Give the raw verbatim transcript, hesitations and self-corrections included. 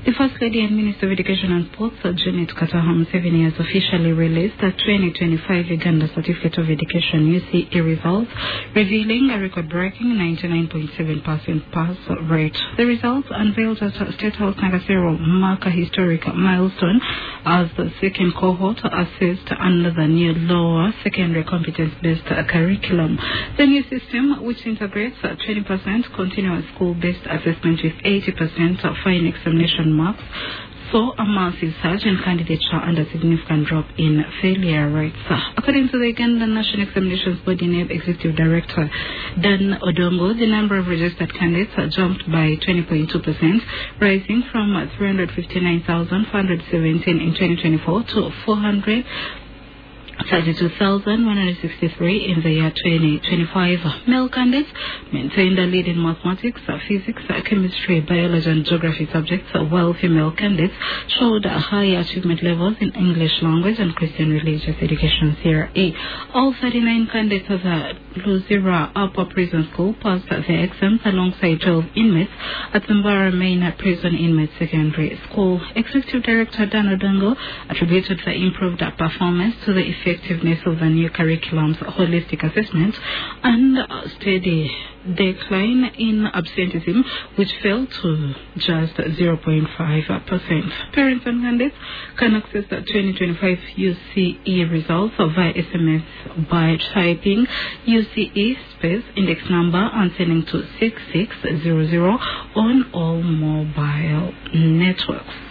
The First Lady and Minister of Education and Sports, Janet Kataha Museveni, has officially released the twenty twenty-five Uganda Certificate of Education U C E results, revealing a record-breaking ninety-nine point seven percent pass rate. The results, unveiled at State House Nakasero, mark a historic milestone as the second cohort assessed under the new lower secondary competence-based curriculum. The new system, which integrates twenty percent continuous school-based assessment with eighty percent fine examination marks, saw a massive surge in candidature and a significant drop in failure rates. According to the Uganda National Examinations Board N A B Executive Director Dan Odongo, the number of registered candidates jumped by twenty point two percent, rising from three hundred fifty-nine thousand four hundred seventeen in twenty twenty-four to four hundred thirty-two thousand one hundred sixty-three in the year twenty twenty-five. Male candidates maintained a lead in mathematics, physics, chemistry, biology, and geography subjects, while female candidates showed higher achievement levels in English language and Christian religious education C R E. All thirty-nine candidates of the Luzira Upper Prison School passed their exams alongside twelve inmates at Zimbabwe Main Prison Inmate Secondary School. Executive Director Dan Odongo attributed the improved performance to the effect effectiveness of the new curriculum's holistic assessment and a steady decline in absenteeism, which fell to just zero point five percent. Parents and candidates can access the twenty twenty-five U C E results via S M S by typing U C E space index number and sending to six six zero zero on all mobile networks.